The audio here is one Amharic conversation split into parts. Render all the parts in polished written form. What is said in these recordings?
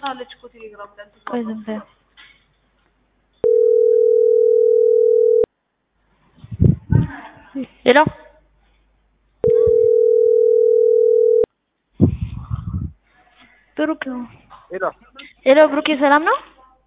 አለች እኮ ቴሌግራም ላይ ቆይ ዝም በይ ሄሎ ብሩክ ሄሎ ብሩክ ሰላም ነው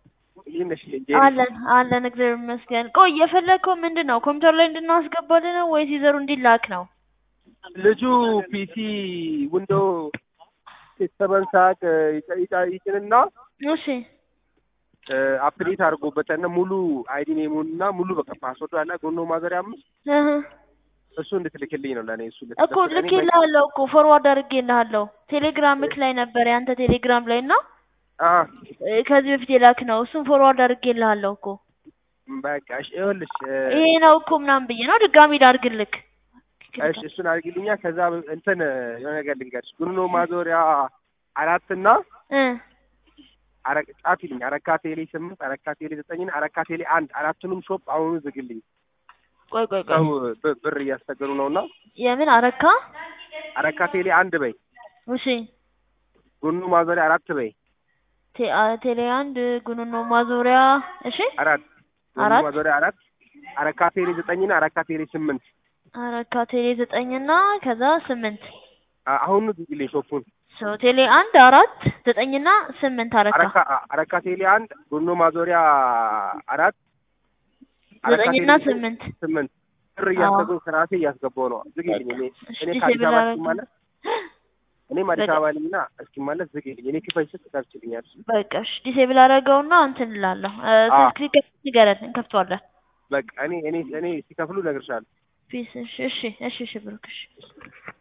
አለን እግዚአብሔር ይመስገን ቆይ የፈለከው ምንድነው ኮምፒውተር ላይ እንድናስገባልህ ነው ወይስ ይዘሩ እንዲላክ ነው ልጁ ፒሲ ዊንዶ 7 ሰዓት ይጭንና እሺ አፕዴት አድርጎበትና ሙሉ አይዲ ኔሙና ሙሉ በቃ ፓስወርዱ አለ ጎኖ ማዘሪያ 5 እሱ እንድትልክልኝ ነው ለኔ እሱ እኮ ልክልሃለሁ እኮ ፎርዋርድ አድርጌልሃለሁ ቴሌግራምክ ላይ ነበር ያንተ ቴሌግራም ላይና ከዚህ በፊት የላክ ነው እሱን ፎርዋርድ አድርጌልሃለሁ እኮ በቃ እሺ ይኸውልሽ ይሄ ነው እኮ ምናምን ብዬ ነው ድጋሚ ላድርግልክ እሺ እሱን አድርግልኛ ከዛ እንትን የሆነ ነገር ልንገርሽ ጎኖ ማዞሪያ 4 እና ጻፊልኝ አረካ ቴሌ 8 አረካ ቴሌ 9 አረካ ቴሌ 1 አራቱንም ሾፕ አሁን ዝግልኝ ቆይ ብር እያስቸገሩ ነውና የምን አረካ ቴሌ 1 በይ እሺ ጎኖ ማዞሪያ 4 በይ ቴሌ 1 ጎኖ ማዞሪያ እሺ 4 ጎኖ ማዞሪያ 4 አረካ ቴሌ 9 እና አረካ ቴሌ 8 አረካ ቴሌ 9 እና ከዛ 8 አሁን ዝግልኝ ሾፑን ቴሌ 1 4 9 እና 8 አረካ ቴሌ 1 ጎኖ ማዞሪያ 4 9 እና 8 ብር እያስገባሁ ከራሴ እያስገባሁ ነው ዝግልኝ እኔ ከአዲስ አበባ ማለት እኔ አዲስ አበባ ልኝና እስኪ ማለት ዝግልኝ እኔ ክፈይ ስትከፍችልኛል በቃ እሺ ዲሴብል አደረገውና እንትን እላለሁ ስልክ ንገረን እንከፍተዋለን በቃ እኔ ሲከፍሉ እነግርሻለሁ ፒስ እሺ ብሩክ እሺ